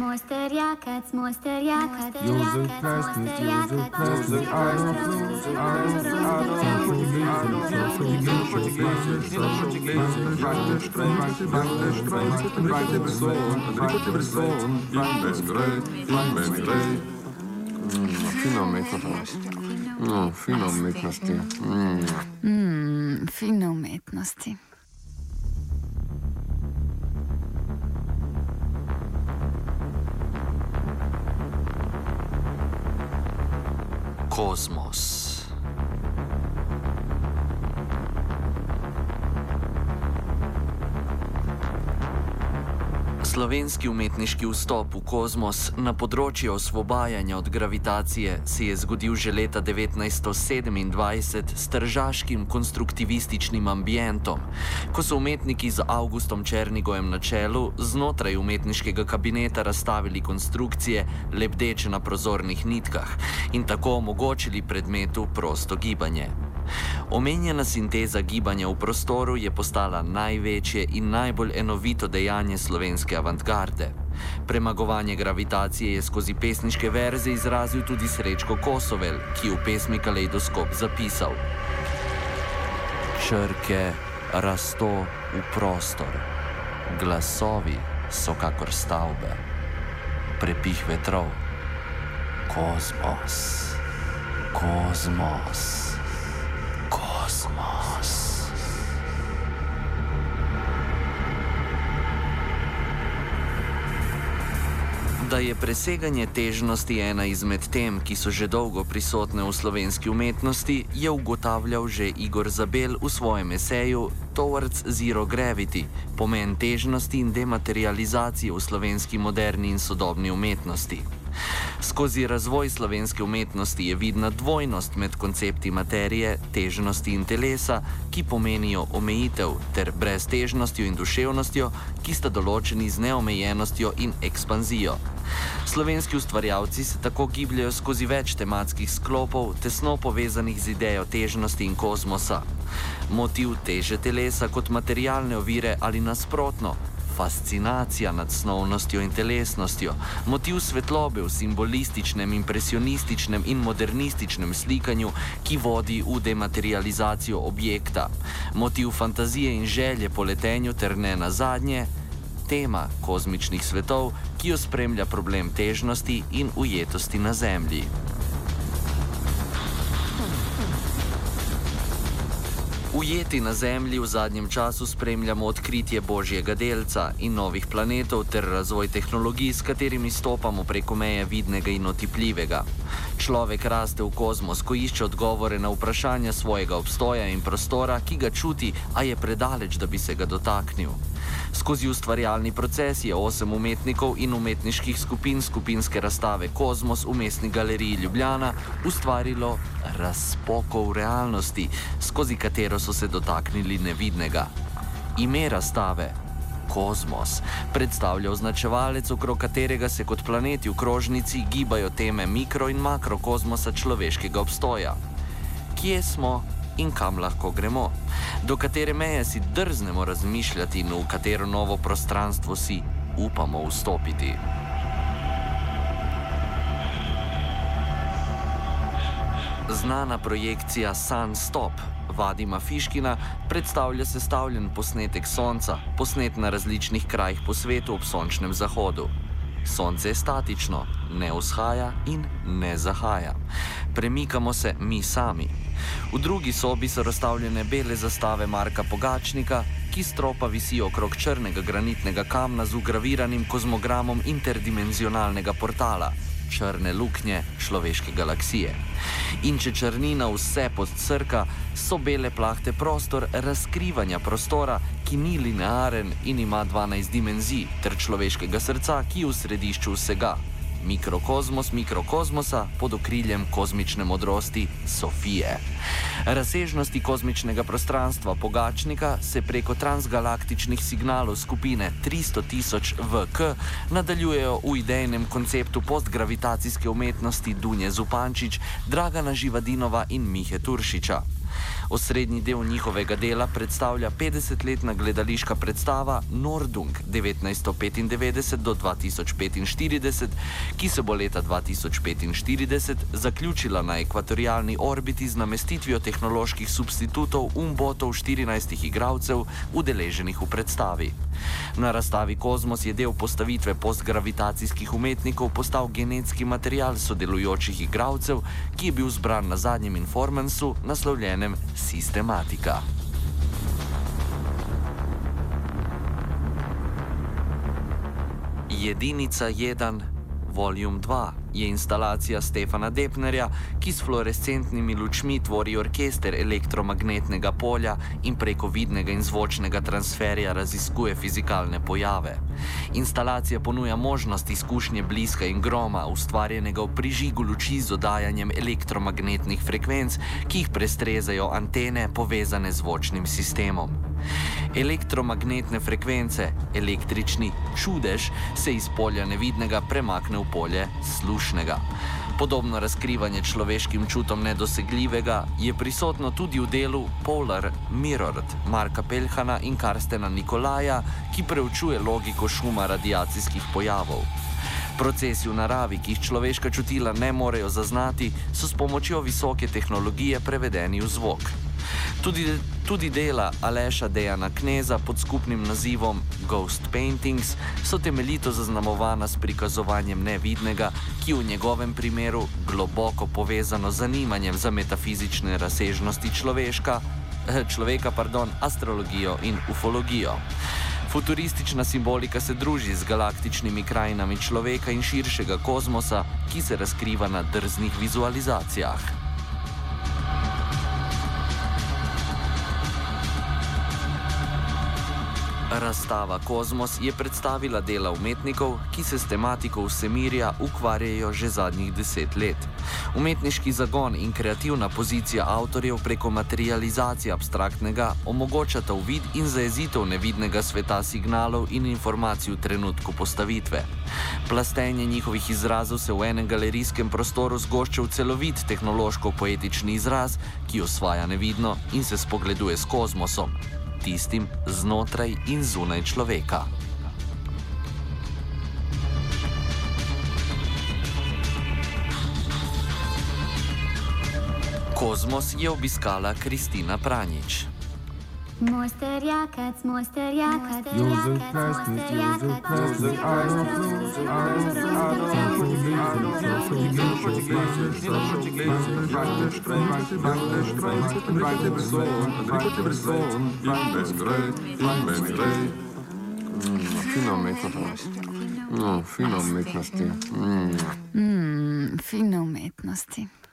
Fino umetnosti. Fino umetnosti. Kozmos. Slovenski umetniški vstop v kozmos na področje osvobajanja od gravitacije se je zgodil že leta 1927 s tržaškim konstruktivističnim ambientom, ko so umetniki z Augustom Černigojem na čelu znotraj umetniškega kabineta razstavili konstrukcije lebdeče na prozornih nitkah in tako omogočili predmetu prosto gibanje. Omenjena sinteza gibanja v prostoru je postala največje in najbolj enovito dejanje slovenske avantgarde. Premagovanje gravitacije je skozi pesniške verze izrazil tudi Srečko Kosovel, ki je v pesmi Kaleidoskop zapisal: Črke rasto v prostor, glasovi so kakor stavbe, prepih vetrov, kozmos, kozmos. Da je preseganje težnosti ena izmed tem, ki so že dolgo prisotne v slovenski umetnosti, je ugotavljal že Igor Zabel v svojem eseju Towards Zero Gravity, pomen težnosti in dematerializacije v slovenski moderni in sodobni umetnosti. Skozi razvoj slovenske umetnosti je vidna dvojnost med koncepti materije, težnosti in telesa, ki pomenijo omejitev, ter breztežnostjo in duševnostjo, ki sta določeni z neomejenostjo in ekspanzijo. Slovenski ustvarjalci se tako gibljajo skozi več tematskih sklopov, tesno povezanih z idejo težnosti in kozmosa. Motiv teže telesa kot materialne ovire ali nasprotno, fascinacija nad snovnostjo in telesnostjo, motiv svetlobe v simbolističnem, impresionističnem in modernističnem slikanju, ki vodi v dematerializacijo objekta, motiv fantazije in želje po letenju ter ne nazadnje, tema kozmičnih svetov, ki jo spremlja problem težnosti in ujetosti na Zemlji. Ujeti na Zemlji v zadnjem času spremljamo odkritje Božjega delca in novih planetov ter razvoj tehnologij, s katerimi stopamo preko meje vidnega in otipljivega. Človek raste v kozmos, ko išče odgovore na vprašanja svojega obstoja in prostora, ki ga čuti, a je predaleč, da bi se ga dotaknil. Skozi ustvarjalni proces je 8 umetnikov in umetniških skupin skupinske razstave Kozmos v Mestni galeriji Ljubljana ustvarilo razpoko v realnosti, skozi katero so se dotaknili nevidnega. Ime razstave, Kozmos, predstavlja označevalec, okrog katerega se kot planeti v krožnici gibajo teme mikro- in makrokozmosa človeškega obstoja. Kje smo in kam lahko gremo? Do katere meje si drznemo razmišljati in v katero novo prostranstvo si upamo vstopiti? Znana projekcija Sunstop Vadima Fiškina predstavlja sestavljen posnetek Sonca, posnet na različnih krajih po svetu ob sončnem zahodu. Sonce je statično, ne vzhaja in ne zahaja. Premikamo se mi sami. V drugi sobi so razstavljene bele zastave Marka Pogačnika, ki stropa visijo okrog črnega granitnega kamna z vgraviranim kozmogramom interdimenzionalnega portala, črne luknje človeške galaksije. In če črnina vse podcrka, so bele plahte prostor razkrivanja prostora, ki ni linearen in ima 12 dimenzij, ter človeškega srca, ki je v središču vsega. Mikrokozmos mikrokozmosa pod okriljem kozmične modrosti Sofije. Razsežnosti kozmičnega prostranstva Pogačnika se preko transgalaktičnih signalov skupine 300 000 VK nadaljujejo v idejnem konceptu postgravitacijske umetnosti Dunje Zupančič, Dragana Živadinova in Mihe Turšiča. Osrednji del njihovega dela predstavlja 50-letna gledališka predstava Nordung 1995 do 2045, ki se bo leta 2045 zaključila na ekvatorialni orbiti z namestitvijo tehnoloških substitutov umbotov 14 igralcev, udeleženih v predstavi. Na razstavi Kozmos je del postavitve postgravitacijskih umetnikov postal genetski material sodelujočih igralcev, ki je bil zbran na zadnjem informansu, naslovljenem Sistematika. Jedinica 1, Volume 2 je instalacija Stefana Depnerja, ki s fluorescentnimi lučmi tvori orkester elektromagnetnega polja in preko vidnega in zvočnega transferja raziskuje fizikalne pojave. Instalacija ponuja možnost izkušnje bliska in groma, ustvarjenega v prižigu luči z oddajanjem elektromagnetnih frekvenc, ki jih prestrezajo antene povezane z zvočnim sistemom. Elektromagnetne frekvence, električni čudež, se iz polja nevidnega premakne v polje slušnega. Podobno razkrivanje človeškim čutom nedosegljivega je prisotno tudi v delu Polar Mirrored Marka Pelhana in Karstena Nikolaja, ki preučuje logiko šuma radiacijskih pojavov. Procesi v naravi, ki jih človeška čutila ne morejo zaznati, so s pomočjo visoke tehnologije prevedeni v zvok. Tudi dela Aleša Dejana Kneza pod skupnim nazivom Ghost Paintings so temeljito zaznamovana s prikazovanjem nevidnega, ki v njegovem primeru globoko povezano z zanimanjem za metafizične razsežnosti človeka, astrologijo in ufologijo. Futuristična simbolika se druži z galaktičnimi krajinami človeka in širšega kozmosa, ki se razkriva na drznih vizualizacijah. Razstava Kozmos je predstavila dela umetnikov, ki se s tematiko vsemirja ukvarjajo že zadnjih 10 let. Umetniški zagon in kreativna pozicija avtorjev preko materializacije abstraktnega omogočata uvid in zajezitev nevidnega sveta signalov in informacij v trenutku postavitve. Plastenje njihovih izrazov se v enem galerijskem prostoru zgošča v celovit tehnološko-poetični izraz, ki osvaja nevidno in se spogleduje s kozmosom, tistim znotraj in zunaj človeka. Kozmos je obiskala Kristina Pranjič. Mojsterjakac, mojsterjakac, mojsterjakac, Fino umetnosti. Fino umetnosti.